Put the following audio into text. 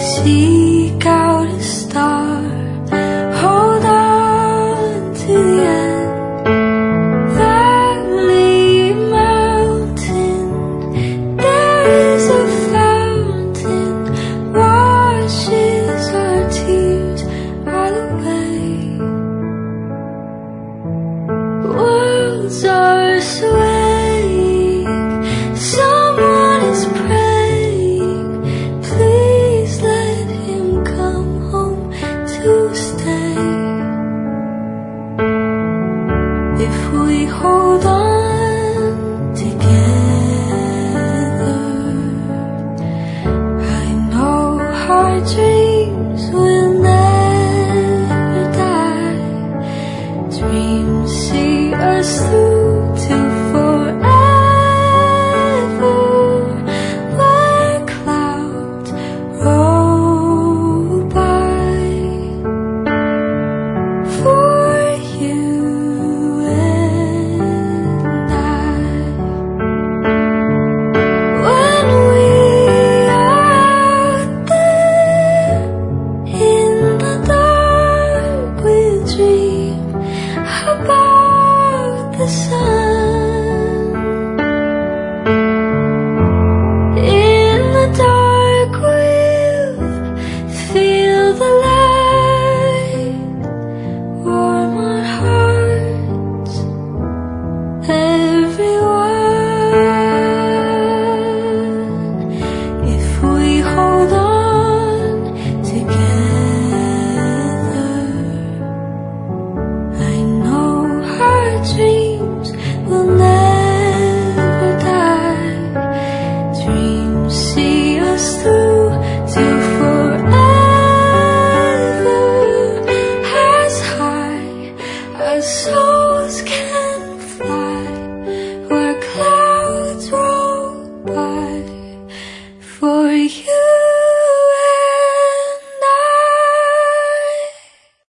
Seek out a star, hold on to the end. Valley, mountain, there is a fountain, washes our tears all away. Worlds are swaying, someone is praying, please let him come home to stay. If we hold on together, I know our dreams will never die. Dreams see us through to forever, where clouds roll by. For you and I, when we are out there in the dark, we'll dream about the sun. In the dark we'll feel the light, warm our hearts, everyone. If we hold on together, I know our dreams will never die. Dreams see us through to forever, as high as souls can